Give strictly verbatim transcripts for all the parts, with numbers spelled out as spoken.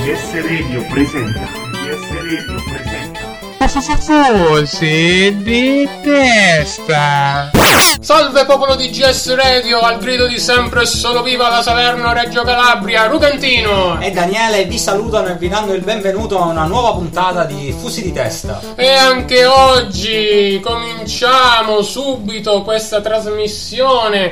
G S Radio presenta. G S Radio presenta. Fossi di testa. Salve popolo di G S Radio, al grido di sempre e solo viva la Salerno Reggio Calabria, Rugantino e Daniele vi salutano e vi danno il benvenuto a una nuova puntata di Fusi di Testa. E anche oggi cominciamo subito questa trasmissione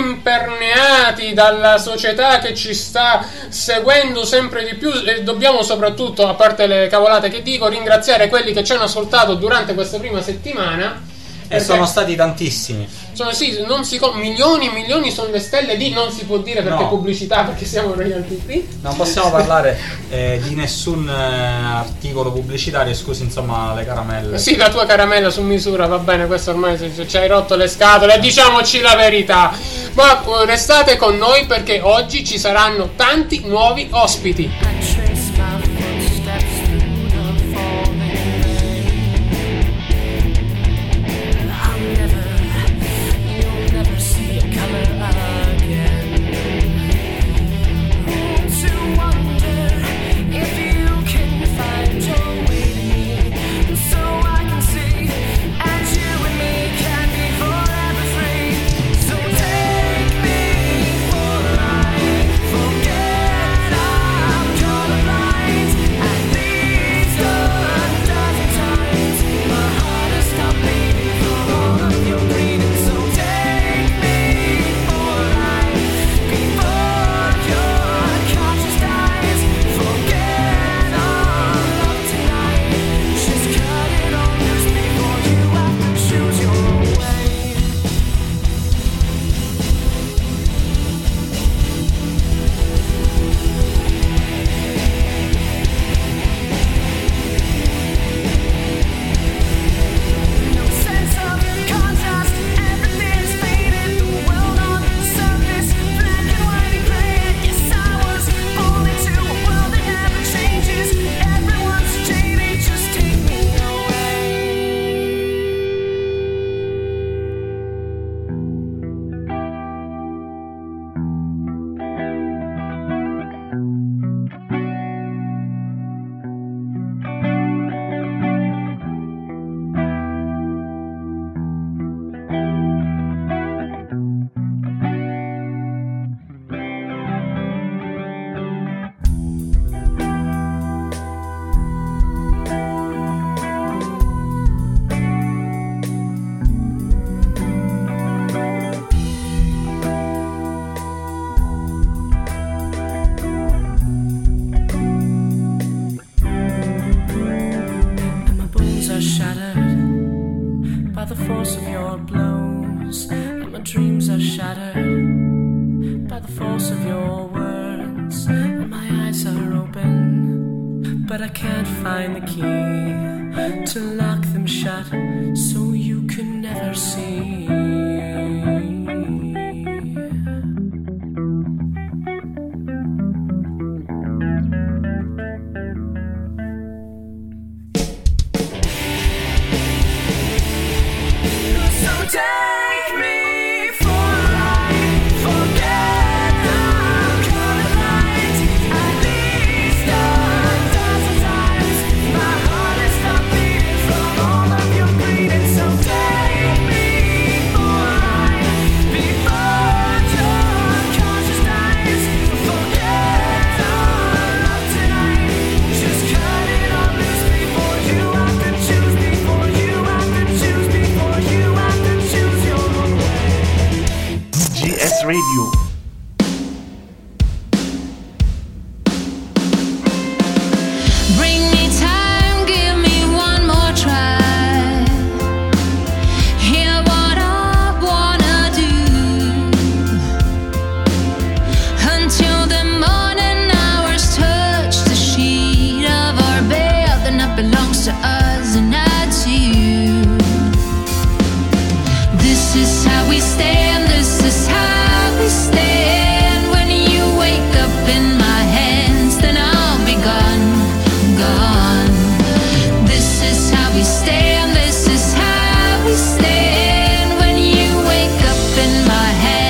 imperneati dalla società che ci sta seguendo sempre di più, e dobbiamo soprattutto, a parte le cavolate che dico, ringraziare quelli che ci hanno ascoltato durante questa prima settimana. E sono stati tantissimi. Sono sì, non si milioni e milioni sono le stelle di, non si può dire perché no. pubblicità, perché siamo royalty free. Non possiamo parlare eh, di nessun eh, articolo pubblicitario, scusi, insomma, le caramelle. Sì, la tua caramella su misura, va bene, questo ormai ci hai rotto le scatole, diciamoci la verità. Ma restate con noi perché oggi ci saranno tanti nuovi ospiti.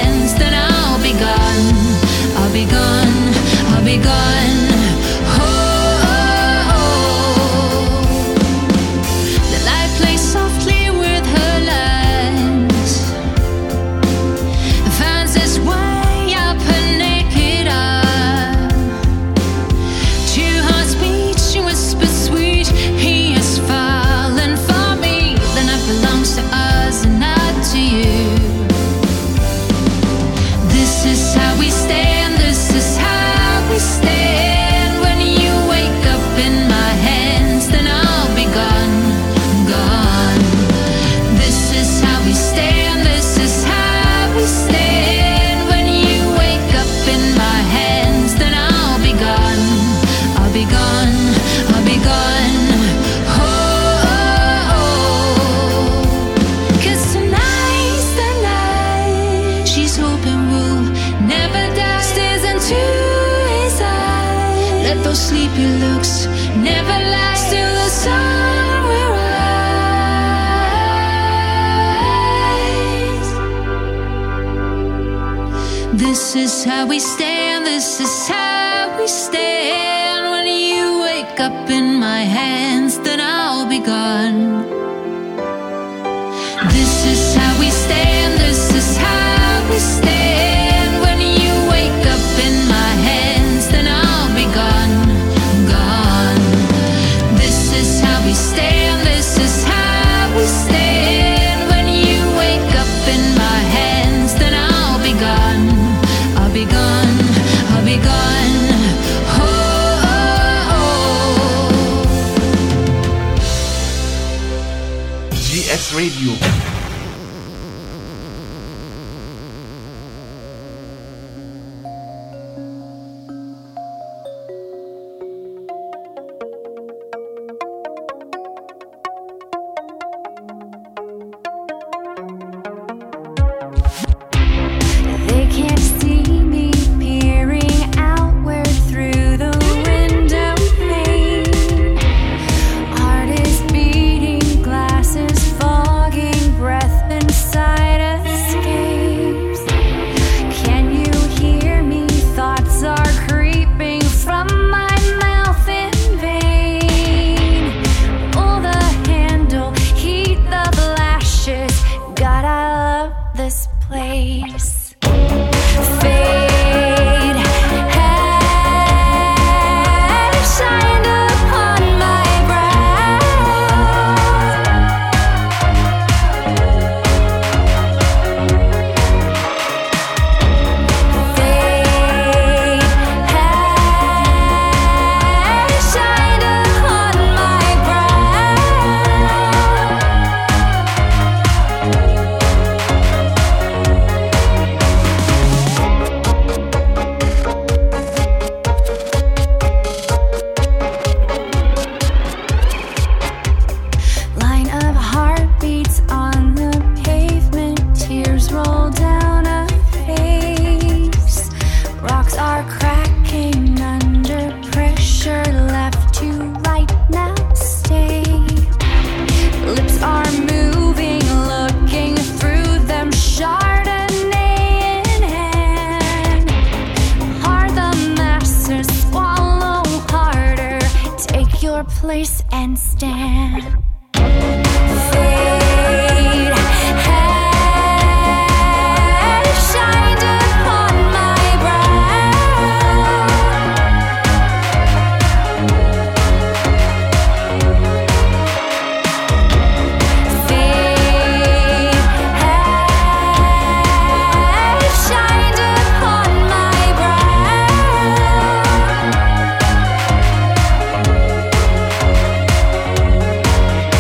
I'll be gone, I'll be gone. Oh. Let those sleepy looks never last till the sun will rise. This is how we stand, this is how we stand. When you wake up in my hands, then I'll be gone. This is how we stand, this is how we stand. When you wake up in my hands, then I'll be gone, gone. This is how we stand, this is how we stand. When you wake up in my hands, then I'll be gone, I'll be gone, I'll be gone. Oh, oh, oh. G S Radio. They can't see me peering outward through the window pane. Heart is beating, glasses fogging, breath inside escapes. Can you hear me? Thoughts are creeping from my mouth in vain. Pull the handle, heat the flashes. God, I love this place. Fade has shined upon my brow. Fade has shined upon my brow. Line of heartbeats on the pavement, tears roll down a face. Rocks are cracking under pressure, left to right, now stay. Lips are moving, looking through them, Chardonnay in hand. Hard the masses, swallow harder, take your place and stand. Fade has shined upon my brow. Fade has shined upon my brow.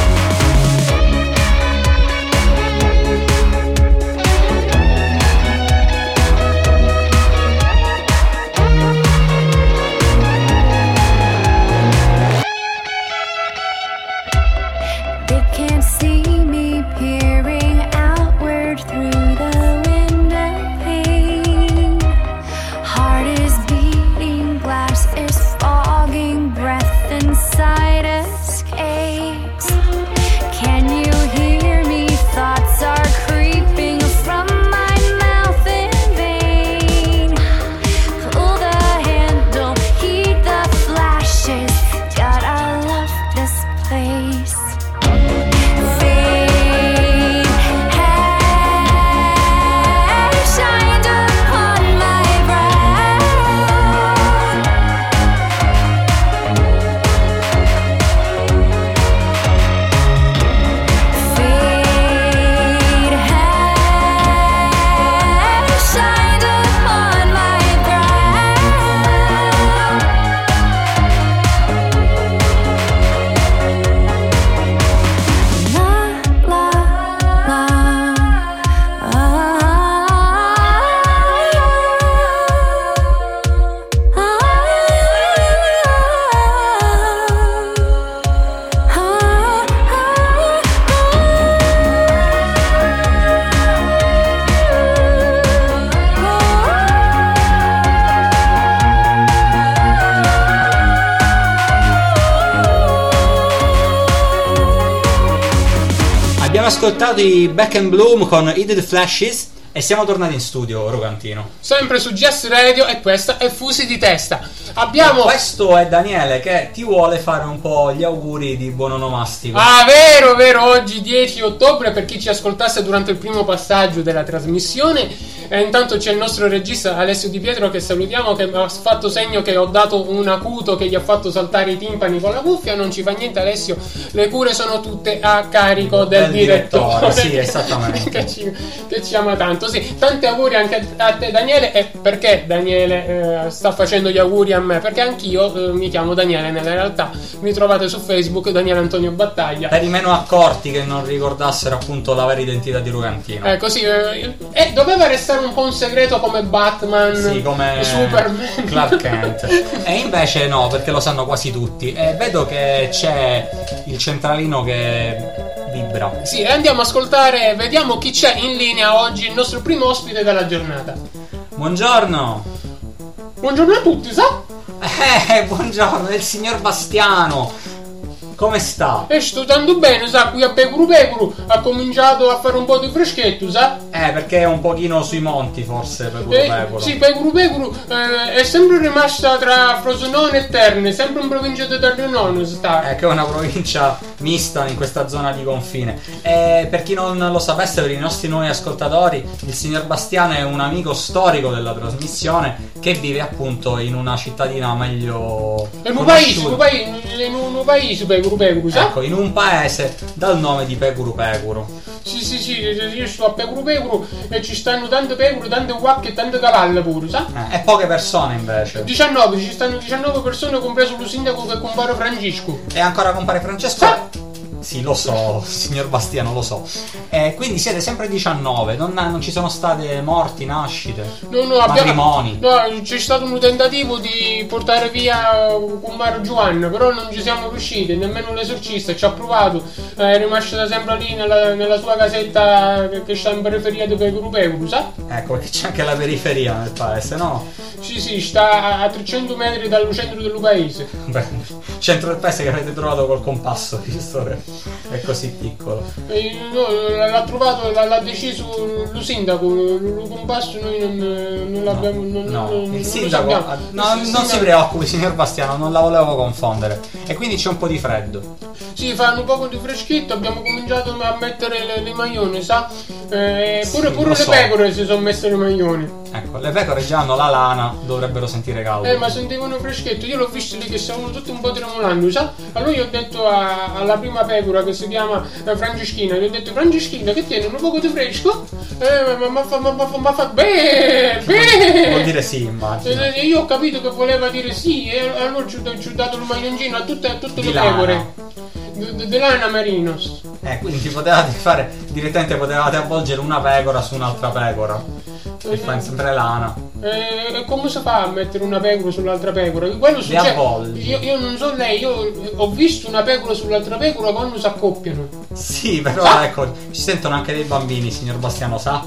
Abbiamo ascoltato i Back and Bloom con Hit the Flashes e siamo tornati in studio, Rocantino. Sempre su Jazz Radio e questa è Fusi di Testa. Abbiamo... E questo è Daniele che ti vuole fare un po' gli auguri di buon onomastico. Ah, vero, vero, oggi dieci ottobre, per chi ci ascoltasse durante il primo passaggio della trasmissione. E intanto c'è il nostro regista Alessio Di Pietro, che salutiamo, che mi ha fatto segno che ho dato un acuto che gli ha fatto saltare i timpani con la cuffia. Non ci fa niente, Alessio, le cure sono tutte a carico del, del direttore, direttore. Sì, esattamente. che, ci, che ci ama tanto. Sì, tanti auguri anche a te, Daniele. E perché Daniele eh, sta facendo gli auguri a me? Perché anch'io eh, mi chiamo Daniele, nella realtà mi trovate su Facebook Daniele Antonio Battaglia. Per i meno accorti che non ricordassero appunto la vera identità di Rocantino. Ecco, sì, eh, e doveva restare un po' un segreto come Batman, sì, come Superman, Clark Kent. E invece no, perché lo sanno quasi tutti. E vedo che c'è il centralino che vibra. Sì, e andiamo a ascoltare, vediamo chi c'è in linea oggi, il nostro primo ospite della giornata. Buongiorno. Buongiorno a tutti, sa? Eh, buongiorno, è il signor Bastiano. Come sta? E sto andando bene, sa, qui a Pecuru Pecuru ha cominciato a fare un po' di freschetto, sa? Eh, perché è un pochino sui monti forse Pecuru Eh, Pecuru. sì, Pecuru Pecuru eh, è sempre rimasta tra Frosinone e Terni, sempre in provincia di Ternenone sta. Eh, che è una provincia mista in questa zona di confine. E per chi non lo sapesse, per i nostri nuovi ascoltatori, il signor Bastiano è un amico storico della trasmissione che vive appunto in una cittadina meglio in un paese, in un paese, in un paese Pecuru Pecuru, sa? Ecco, in un paese dal nome di Pecuru Pecuru. Sì, sì, sì, io sto a Pecuru Pecuru e ci stanno tante pecore, tante vacche e tante cavalle pure, sa? Eh, e poche persone invece. diciannove, ci stanno diciannove persone, compreso lo sindaco che è compare Francesco. E ancora compare Francesco? Sa? Sì, lo so, signor Bastiano, lo so. Eh, quindi siete sempre diciannove, non, non ci sono state morti, nascite, No, no, abbiamo, matrimoni. no, c'è stato un tentativo di portare via Compare Giovanna, però non ci siamo riusciti, nemmeno l'esorcista ci ha provato, è rimasta sempre lì nella, nella sua casetta che, che sta in periferia di Pecuru Pecuru, sa? Ecco, perché c'è anche la periferia nel paese, no? Sì, sì, sta a trecento metri dal centro del paese. Beh, centro del paese che avete trovato col compasso, visto che è così piccolo. E, no, l'ha trovato, l'ha, l'ha deciso lo sindaco, il compasso noi non, non l'abbiamo. Non, No, non, il non sindaco, lo no, sappiamo. non Il si sindaco- preoccupi signor Bastiano, non la volevo confondere. E quindi c'è un po' di freddo. Sì, fanno un poco di freschetto, abbiamo cominciato a mettere le, le maglione, sa? Eh, pure Sì, pure lo le so. pecore si sono messe le maglione. Ecco, le pecore già hanno la lana, dovrebbero sentire caldo. Eh, ma sentivano freschetto, io l'ho visto lì che stavano tutti un po' tremolando, sa? Allora io ho detto a- alla prima pecora che si chiama eh, Franceschina, gli ho detto Franceschina che tiene un poco di fresco? Eh, ma ma fa ma ma ma fa beh, beh! Vuol dire sì, immagino. Eh, Io ho capito che voleva dire sì, e allora ci ho, ci ho dato il maglioncino a tutte, a tutte Di le lana. pecore. De, de, de lana Marinos. Eh, quindi potevate fare direttamente, potevate avvolgere una pecora su un'altra pecora. E fa sempre lana. Eh, E come si fa a mettere una pecora sull'altra pecora? Quello succede. avvolgi. Io, io non so lei, io ho visto una pecora sull'altra pecora quando si accoppiano. Sì, però Ah! ecco, ci sentono anche dei bambini, signor Bastiano, sa?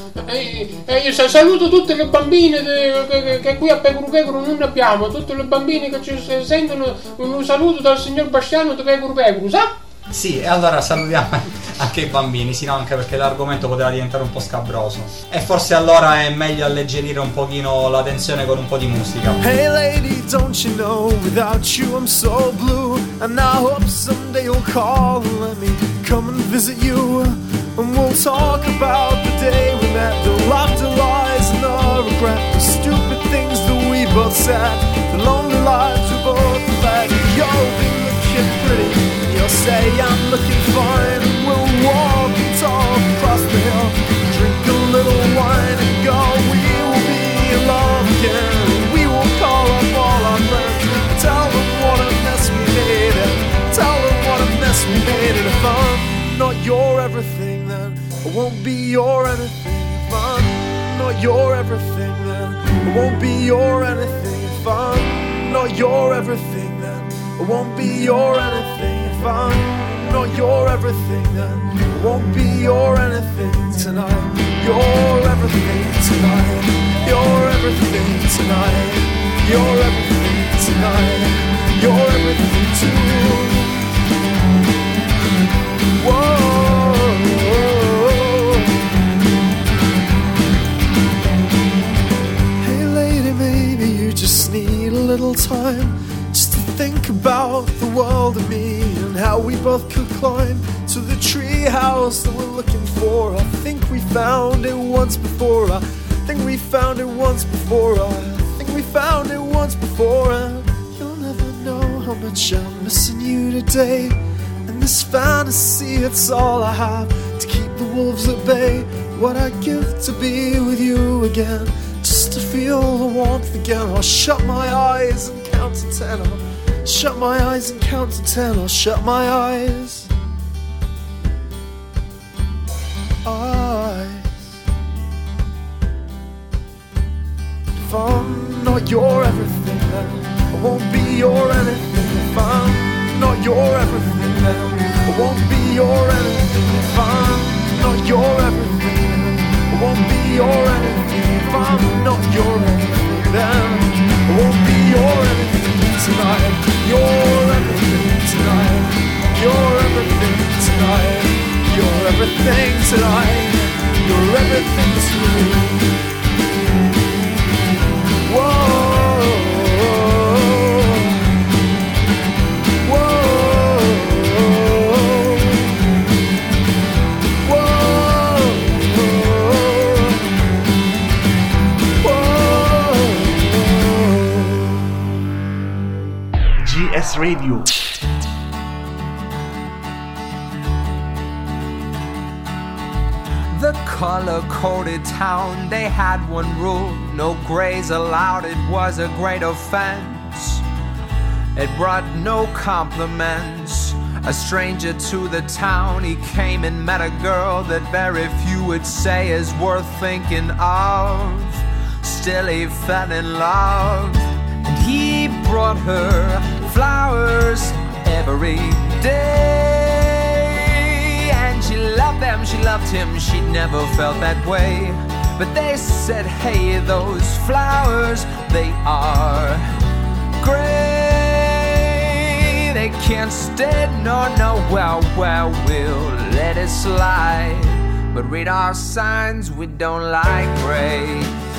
E, e io sa- saluto tutte le bambine de- che, che- che qui a Pecoro Pecoro non ne abbiamo, tutte le bambine che ci s- sentono un saluto dal signor Bastiano di Pecoro Pecoro, sa? Sì, e allora salutiamo anche i bambini, sì, no, anche perché l'argomento poteva diventare un po' scabroso. E forse allora è meglio alleggerire un pochino la tensione con un po' di musica. Hey lady, don't you know, without you I'm so blue. And I hope someday you'll call and let me come and visit you. And we'll talk about the day we met, the laughter, lies and the regret, the stupid things that we both said, the lonely lives we both led. You'll be looking pretty, you'll say I'm looking fine, and we'll walk and talk across the hill, drink a little wine and go. We will be in love again. We will call up all our friends, tell them what a mess we made it, tell them what a mess we made it. If I'm not your everything, then I won't be your anything. If I'm not your everything, then I won't be your anything. If I'm not your everything, then I won't be your anything. If I'm not your everything, then I won't be your anything tonight. You're everything tonight. You're everything tonight. You're everything tonight. You're everything too. Whoa. little time just to think about the world and me and how we both could climb to the tree house that we're looking for. I think we found it once before. I think we found it once before. I think we found it once before. And you'll never know how much I'm missing you today. And this fantasy, it's all I have to keep the wolves at bay. What I'd give to be with you again, just to feel the warmth again. I'll shut my eyes and count to ten. I'll shut my eyes and count to ten. I'll shut my eyes. Eyes. If I'm not your everything, then I won't be your anything. If I'm not your everything, then I won't be your anything. If I'm not your everything, I won't be your anything. If I'm not your anything, then I won't be your anything tonight. You're everything tonight. You're everything tonight. You're everything tonight. You're everything to me. Whoa. G S Radio. The color-coded town, they had one rule: no grays allowed. It was a great offense. It brought no compliments. A stranger to the town, he came and met a girl that very few would say is worth thinking of. Still he fell in love, and he brought her flowers every day. And she loved them, she loved him, she never felt that way. But they said, hey, those flowers, they are gray. They can't stay, no, no, well, well, we'll let it slide. But read our signs, we don't like gray.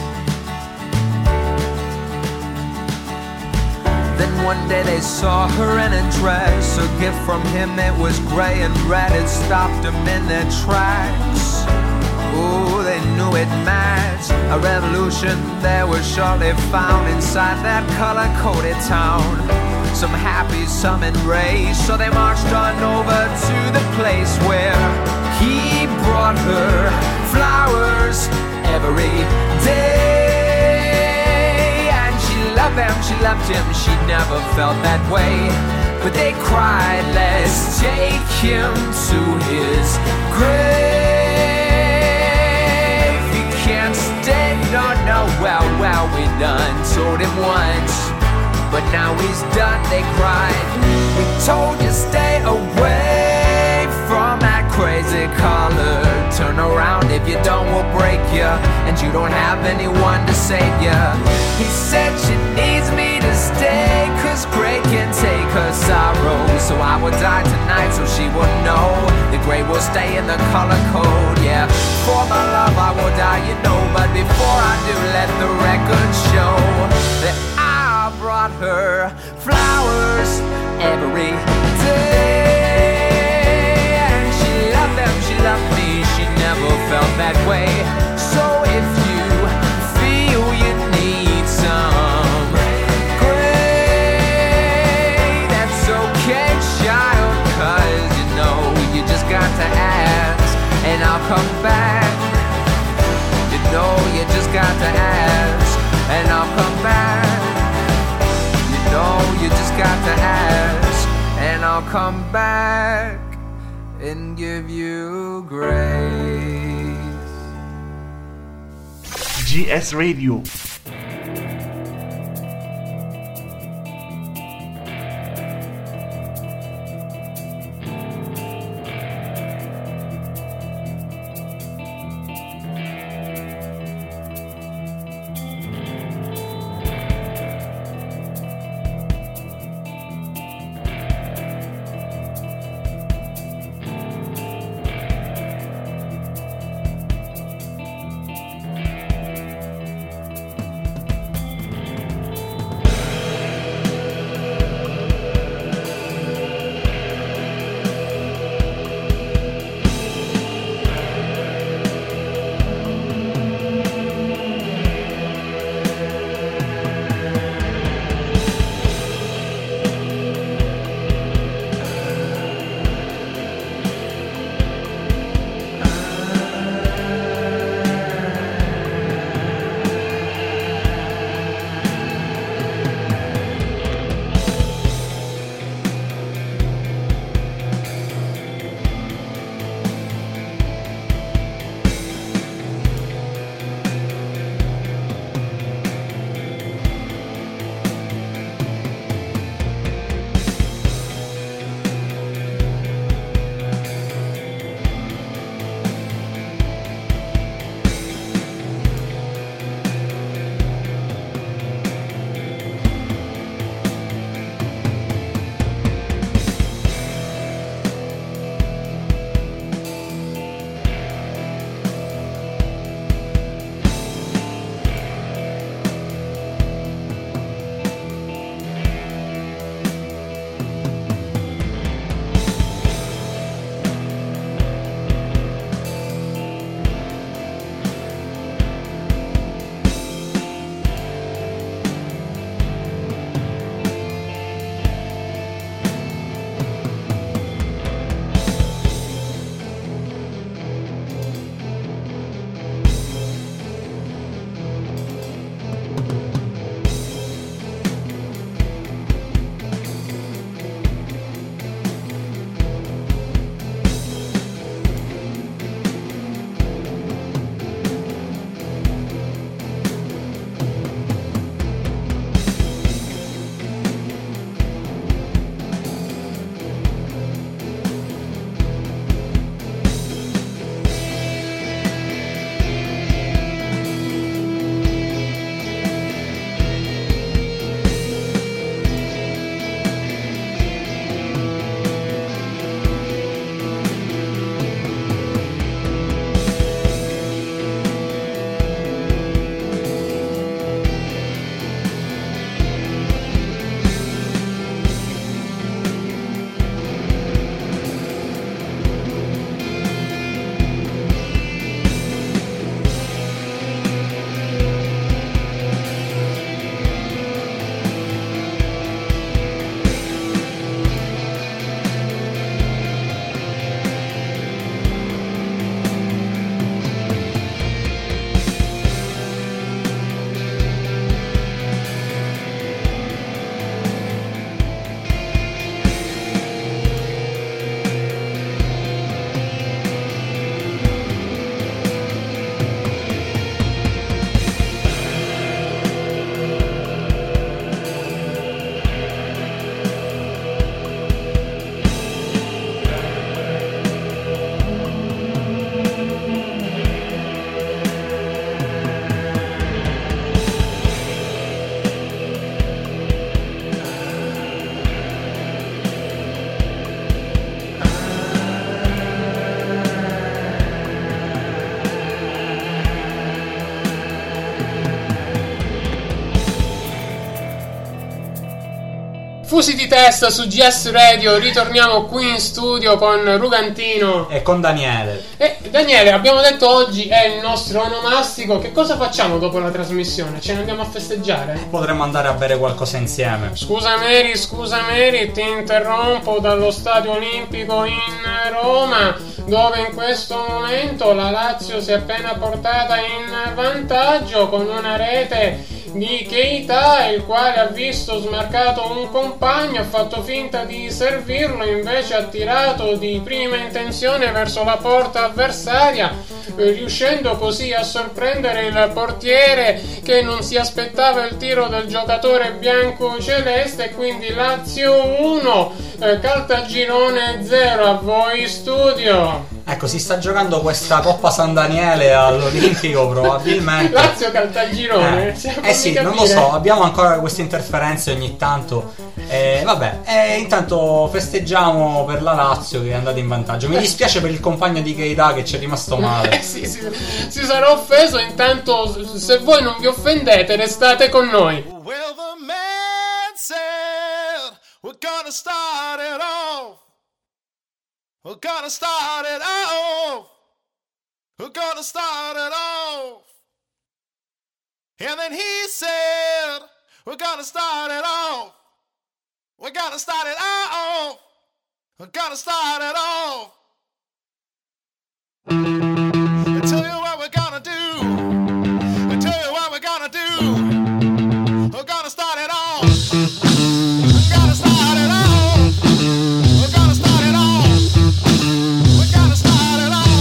Then one day they saw her in a dress. A gift from him, it was gray and red. It stopped them in their tracks. Ooh, they knew it matched. A revolution there was surely found inside that color-coded town. Some happy, some enraged. So they marched on over to the place where he brought her flowers every day. Loved him, she loved him, she never felt that way. But they cried, let's take him to his grave. He can't stay, no, no, well, well, we done told him once, but now he's done, they cried. We told you stay away from that crazy color. Turn around, if you don't, we'll break you. And you don't have anyone to save you. He said she needs me to stay, cause gray can take her sorrow. So I will die tonight so she will know the gray will stay in the color code, yeah. For my love I will die, you know. But before I do, let the record show that I brought her flowers every day. And she loved them, she loved me, she never felt that way. So if you feel you need some gray, that's okay, child, cause you know you just got to ask, and I'll come back. You know you just got to ask, and I'll come back. You know you just got to ask, and I'll come back and give you grace. G S Radio. Fusi di testa su G S Radio, ritorniamo qui in studio con Rugantino e con Daniele. E Daniele, abbiamo detto oggi è il nostro onomastico. Che cosa facciamo dopo la trasmissione? Ce ne andiamo a festeggiare? Potremmo andare a bere qualcosa insieme. Scusa Mary, scusa Mary, ti interrompo dallo Stadio Olimpico in Roma, dove in questo momento la Lazio si è appena portata in vantaggio con una rete di Keita, il quale ha visto smarcato un compagno, ha fatto finta di servirlo, invece ha tirato di prima intenzione verso la porta avversaria, riuscendo così a sorprendere il portiere che non si aspettava il tiro del giocatore bianco-celeste. Quindi Lazio uno, eh, Caltagirone zero. A voi studio. Ecco, si sta giocando questa Coppa San Daniele all'Olimpico probabilmente. Lazio Caltagirone. Eh, eh sì, non lo so, abbiamo ancora queste interferenze ogni tanto. Eh, vabbè, eh, intanto festeggiamo per la Lazio che è andata in vantaggio. Mi dispiace per il compagno di Keita che ci è rimasto male. Eh sì, sì, si sarà offeso. Intanto, se voi non vi offendete, restate con noi. Well, the man said we're gonna start it off. We're gonna start it off. We're gonna start it off. And then he said we're gonna start it off. We're gonna start it off. We're gonna start it off. I tell you what we're gonna do. I tell you what we're gonna do. We're gonna start it off. We're gonna start it off. We're gonna start it off. We're gonna start it off.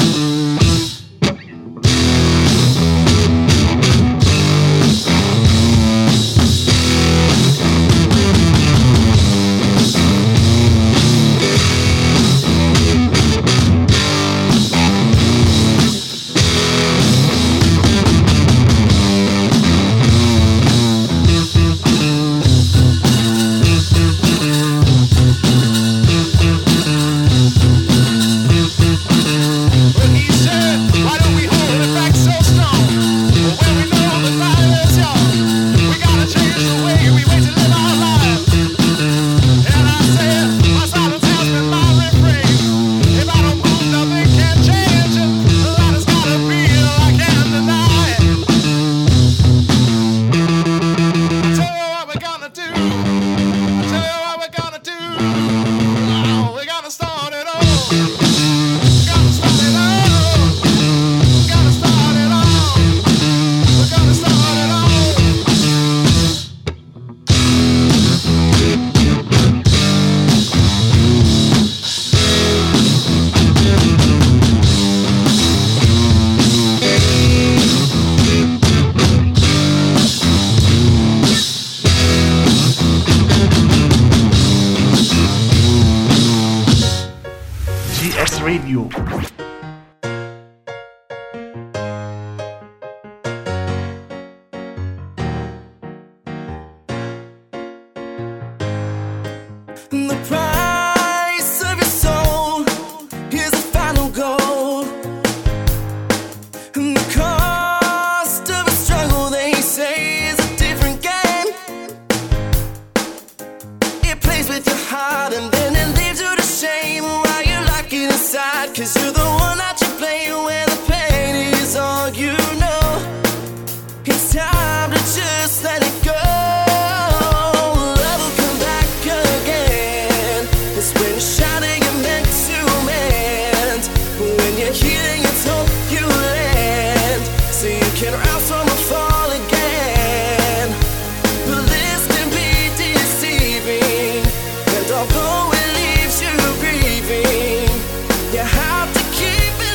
Radio. The price of your soul is the final goal. And the cost of a struggle, they say, is a different game. It plays with your heart and then it leaves you to shame while you lock it inside. Cause you're the one that you play when the pain is all you know. It's time to just let it go. Although it leaves you grieving, you have to keep it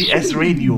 G S Radio.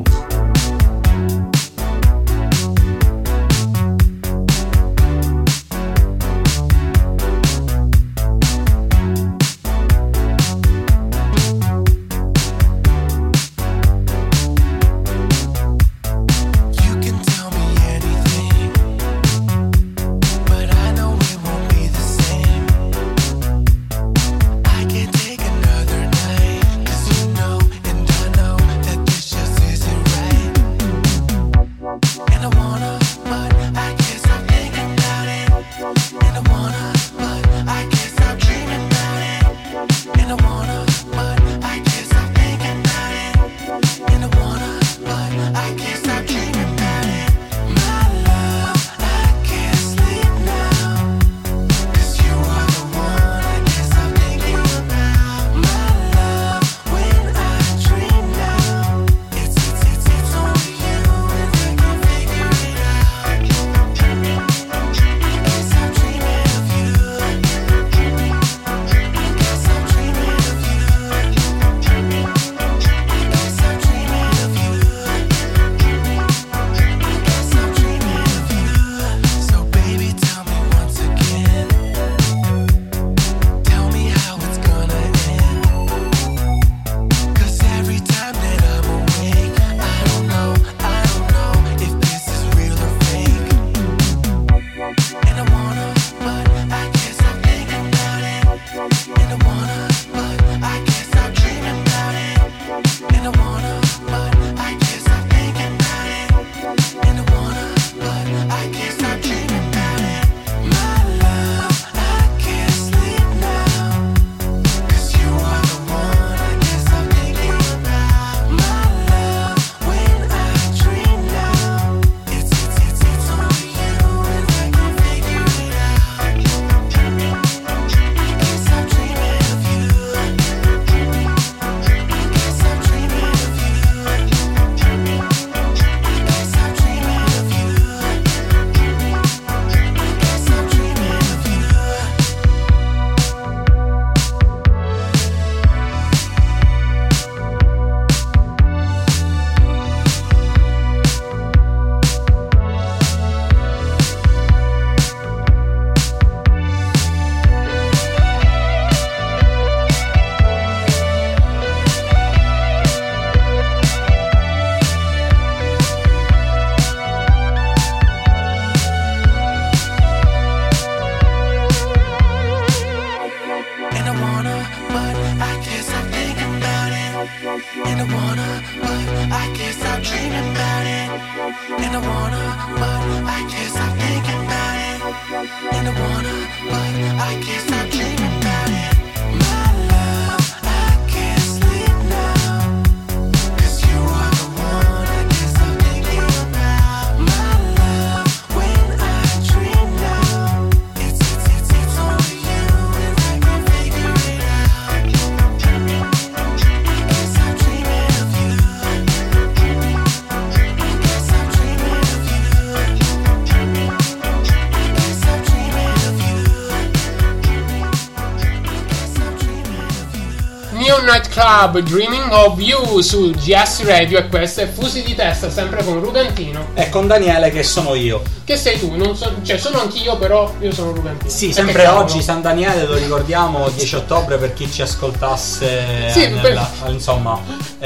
Night Club, Dreaming of You su G S Radio, e questo è Fusi di Testa, sempre con Rugantino e con Daniele, che sono io. Che sei tu? Non so, cioè sono anch'io, però io sono Rugantino. Sì, sempre oggi San Daniele, lo ricordiamo, dieci ottobre, per chi ci ascoltasse. Sì, nella, per... insomma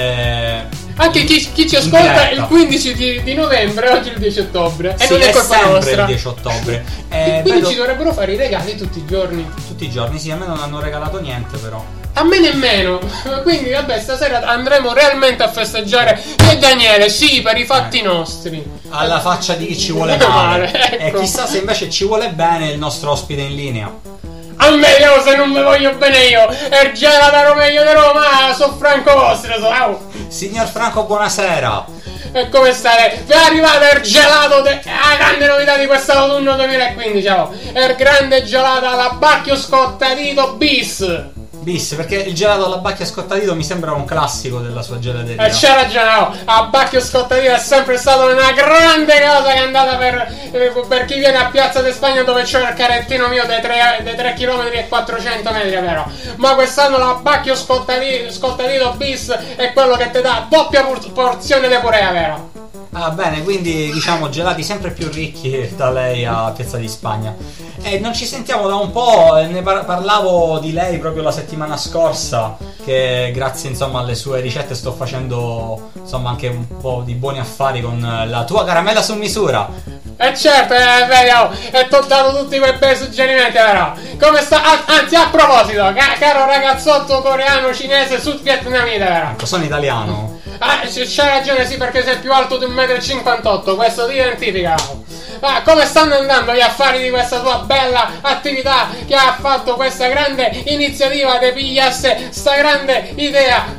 eh, anche chi, chi ci ascolta il quindici di, di novembre, oggi è il dieci ottobre, e sì, non è colpa sempre nostra. Il dieci ottobre eh, quindi vedo... ci dovrebbero fare i regali tutti i giorni. Tutti i giorni, sì, a me non hanno regalato niente però. A me nemmeno. Quindi vabbè, stasera andremo realmente a festeggiare e Daniele, sì, per i fatti eh. nostri. Alla faccia di chi ci vuole male, ecco. E chissà se invece ci vuole bene il nostro ospite in linea. A me io, se non mi voglio bene io, Ergela da Romeglio di Roma, sono Franco Vostro, so. Signor Franco, buonasera. E come state? Vi è arrivato il gelato de... ah, grande novità di quest'autunno duemilaquindici, ciao. Il grande gelato alla Bacchio Scottadito bis. Bis, perché il gelato alla Bacchio Scottadito mi sembra un classico della sua gelateria. E c'è ragione, oh, a Bacchio Scottadito è sempre stata una grande cosa che è andata per, eh, per chi viene a Piazza di Spagna, dove c'è il carettino mio dei tre chilometri e quattrocento metri, è vero. Ma quest'anno la Bacchio Scottadito, Scottadito Bis è quello che ti dà doppia por- porzione di purea, vero? Ah, bene, quindi diciamo gelati sempre più ricchi da lei a Piazza di Spagna. E non ci sentiamo da un po', ne par- parlavo di lei proprio la settimana scorsa, che grazie insomma alle sue ricette sto facendo insomma anche un po' di buoni affari con la tua caramella su misura. E certo, eh, vedi, oh, e ti ho dato tutti quei bei suggerimenti, vero? Come sta? Ah, anzi, a proposito, ca- caro ragazzotto coreano, cinese, sudvietnamita, vero? Ecco, sono italiano. Ah, c- c'hai ragione, sì, perché sei più alto di un metro e cinquantotto, questo ti identifica. Ah, come stanno andando gli affari di questa tua bella attività che ha fatto questa grande iniziativa di pigliasse sta grande idea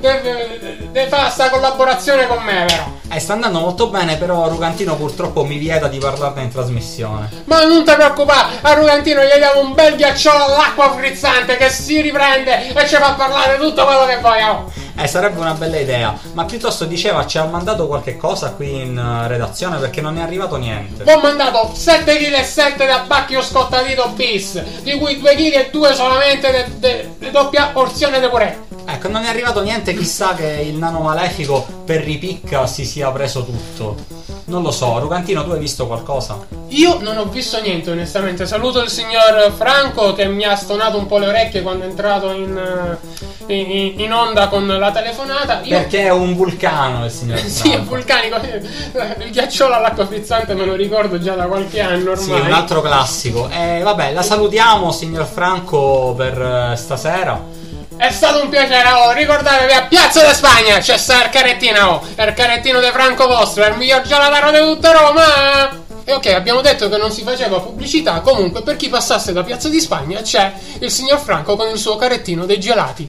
di fare sta collaborazione con me, vero? Eh, sta andando molto bene, però Rugantino purtroppo mi vieta di parlarne in trasmissione. Ma non ti preoccupare, a Rugantino gli diamo un bel ghiacciolo all'acqua frizzante che si riprende e ci fa parlare tutto quello che vogliamo. Eh, sarebbe una bella idea. Ma piuttosto diceva, ci ha mandato qualche cosa qui in uh, redazione, perché non è arrivato niente. Ho mandato sette virgola sette kg da Bacchio Scottadito Bis, di cui due virgola due kg solamente di doppia porzione di purè. Ecco, non è arrivato niente, chissà che il nano malefico per ripicca si sia preso tutto. Non lo so, Rugantino, tu hai visto qualcosa? Io non ho visto niente, onestamente. Saluto il signor Franco che mi ha stonato un po' le orecchie quando è entrato in, in, in onda con la telefonata. Io... Perché è un vulcano il signor Franco. Sì, è vulcanico. Il ghiacciolo all'acqua frizzante me lo ricordo già da qualche anno ormai. Sì, un altro classico. E eh, vabbè, la salutiamo, signor Franco, per uh, stasera. È stato un piacere, oh, ricordatevi a Piazza di Spagna c'è sta il carettino, oh, il carettino di Franco vostro, è il miglior gelataro di tutta Roma. E ok, abbiamo detto che non si faceva pubblicità, comunque per chi passasse da Piazza di Spagna c'è il signor Franco con il suo carettino dei gelati.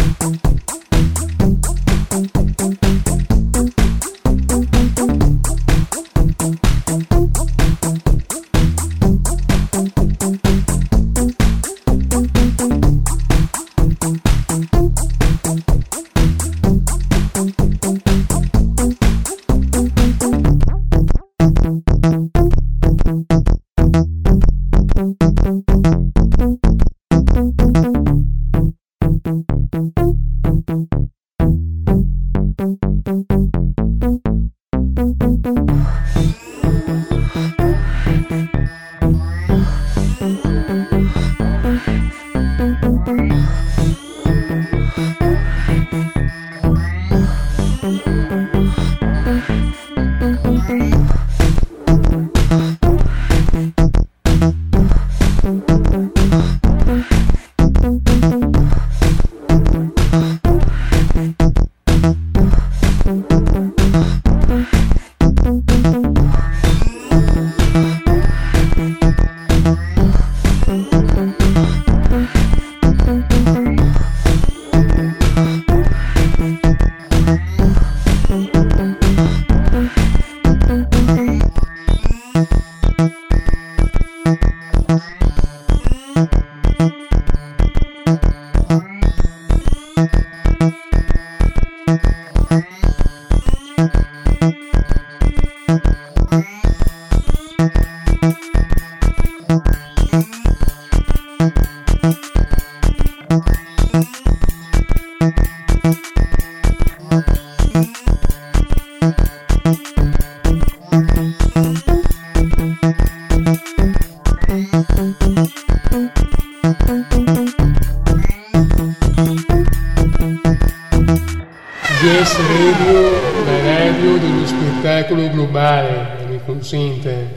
Yes Radio, la radio dello spettacolo globale, mi consente.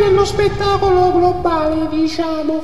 dello spettacolo globale, diciamo.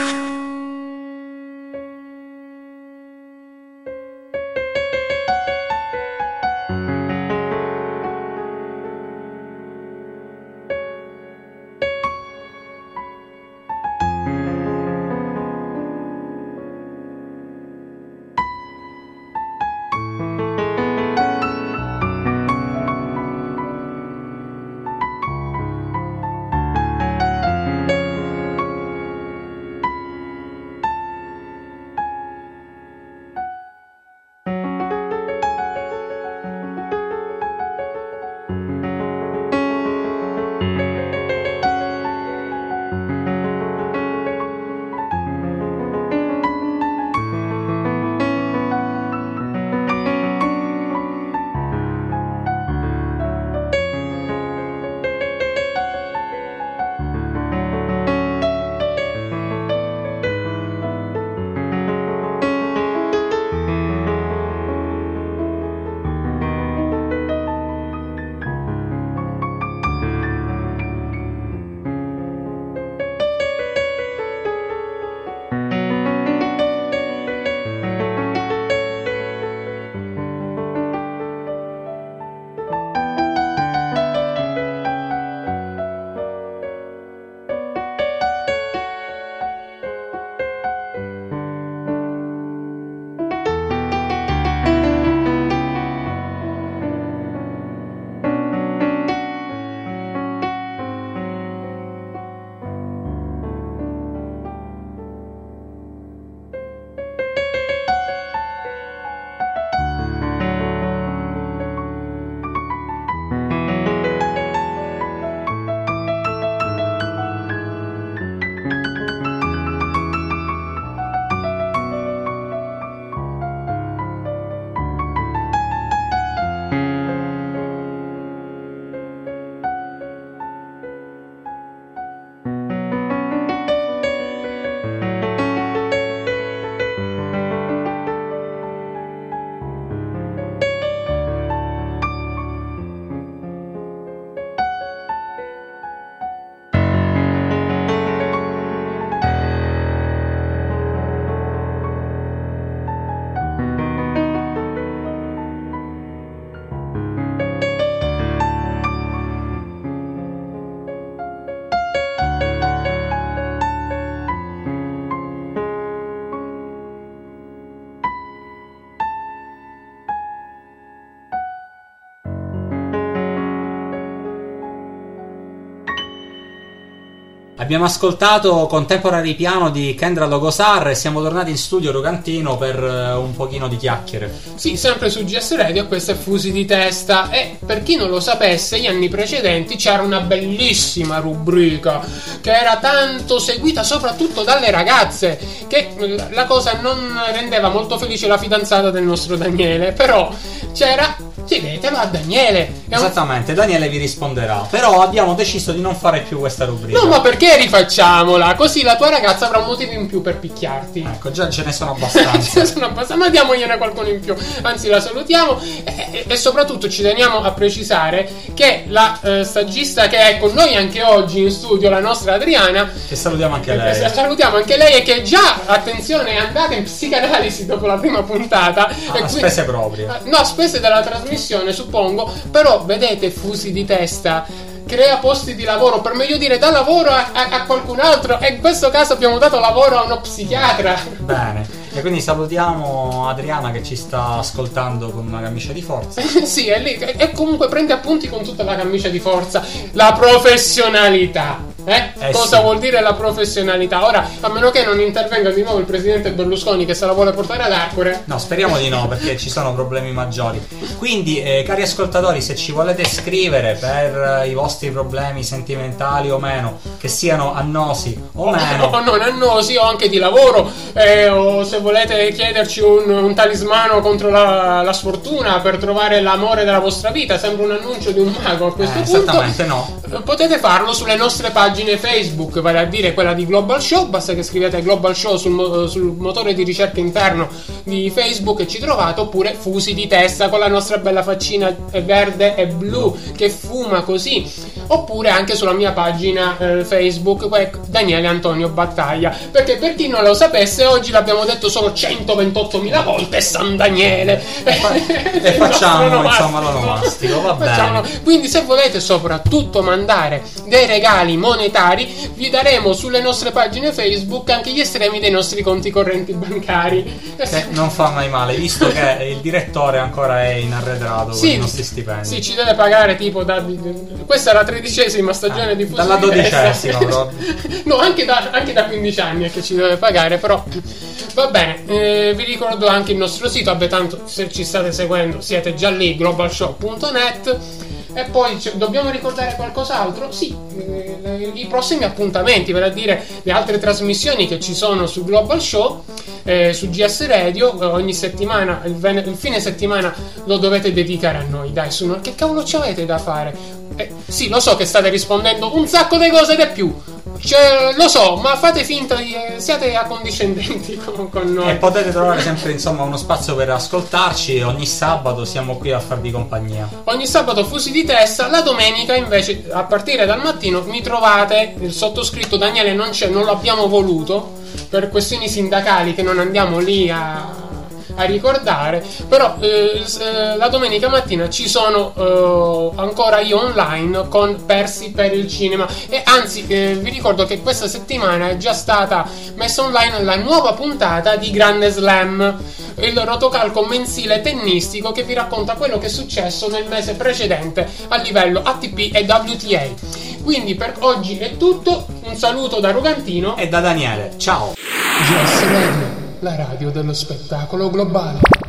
Abbiamo ascoltato Contemporary Piano di Kendra Logosar e siamo tornati in studio Rocantino per uh, un pochino di chiacchiere. Sì, sempre su G S Radio, questo è Fusi di Testa. E per chi non lo sapesse, gli anni precedenti c'era una bellissima rubrica che era tanto seguita soprattutto dalle ragazze, che la cosa non rendeva molto felice la fidanzata del nostro Daniele, però c'era... chiedetelo a Daniele. È Esattamente, un... Daniele vi risponderà. Però abbiamo deciso di non fare più questa rubrica. No, ma perché rifacciamola? Così la tua ragazza avrà un motivo in più per picchiarti. Ecco, già ce ne sono abbastanza. Ce ne sono abbastanza, ma diamogliene qualcuno in più. Anzi, la salutiamo e, e, e soprattutto ci teniamo a precisare che la eh, stagista che è con noi anche oggi in studio, la nostra Adriana, che salutiamo anche lei. Eh, salutiamo anche lei e che già, attenzione, è andata in psicanalisi dopo la prima puntata. Ah, e a quindi, spese proprie. No, a spese della trasmissione, suppongo. Però vedete, Fusi di Testa crea posti di lavoro, per meglio dire dà lavoro a, a, a qualcun altro, e in questo caso abbiamo dato lavoro a uno psichiatra. Bene, e quindi salutiamo Adriana che ci sta ascoltando con una camicia di forza. Sì, è lì, e comunque prende appunti con tutta la camicia di forza. La professionalità. Eh? Eh Cosa sì. vuol dire la professionalità? Ora, a meno che non intervenga di nuovo il presidente Berlusconi che se la vuole portare ad Arcore. No, speriamo di no, perché ci sono problemi maggiori. Quindi, eh, cari ascoltatori, se ci volete scrivere per eh, i vostri problemi sentimentali o meno, che siano annosi o meno, o non annosi, o anche di lavoro, eh, o se volete chiederci un, un talismano contro la, la sfortuna per trovare l'amore della vostra vita, sembra un annuncio di un mago a questo eh, punto. esattamente no. Potete farlo sulle nostre pagine Facebook, vale a dire quella di Global Show. Basta che scrivete Global Show sul, sul motore di ricerca interno di Facebook e ci trovate, oppure Fusi di Testa con la nostra bella faccina verde e blu che fuma così. oppure anche sulla mia pagina eh, Facebook, Daniele Antonio Battaglia, perché per chi non lo sapesse oggi l'abbiamo detto solo centoventottomila volte San Daniele e, fa- e facciamo insomma l'onomastico, va facciamo. bene. Quindi se volete soprattutto mandare dei regali monetari, vi daremo sulle nostre pagine Facebook anche gli estremi dei nostri conti correnti bancari, che non fa mai male, visto che il direttore ancora è in arretrato sì, con i nostri stipendi. Sì, ci deve pagare tipo da questa è la tredicesima stagione eh, di Fusi dalla di dodicesima Testa. No, anche da, anche da quindici anni è che ci deve pagare, però va bene. Eh, vi ricordo anche il nostro sito, vabbè, tanto se ci state seguendo siete già lì, global show punto net. E poi c- dobbiamo ricordare qualcos'altro? Sì, eh, i prossimi appuntamenti, vale a dire le altre trasmissioni che ci sono su Global Show, eh, su G S Radio, eh, ogni settimana, il, ven- il fine settimana lo dovete dedicare a noi, dai, su, che cavolo ci avete da fare? Eh, sì, lo so che state rispondendo un sacco di cose di più, cioè, lo so, ma fate finta di eh, siate accondiscendenti con, con noi. E potete trovare sempre insomma uno spazio per ascoltarci. Ogni sabato siamo qui a farvi compagnia. Ogni sabato Fusi di Testa. La domenica invece a partire dal mattino mi trovate il sottoscritto Daniele non c'è, non l'abbiamo voluto per questioni sindacali che non andiamo lì a a ricordare, però eh, la domenica mattina ci sono eh, ancora io online con Persi per il cinema, e anzi eh, vi ricordo che questa settimana è già stata messa online la nuova puntata di Grande Slam, il rotocalco mensile tennistico che vi racconta quello che è successo nel mese precedente a livello A T P e W T A. Quindi per oggi è tutto, un saluto da Rugantino e da Daniele, ciao. G S Radio, la radio dello spettacolo globale.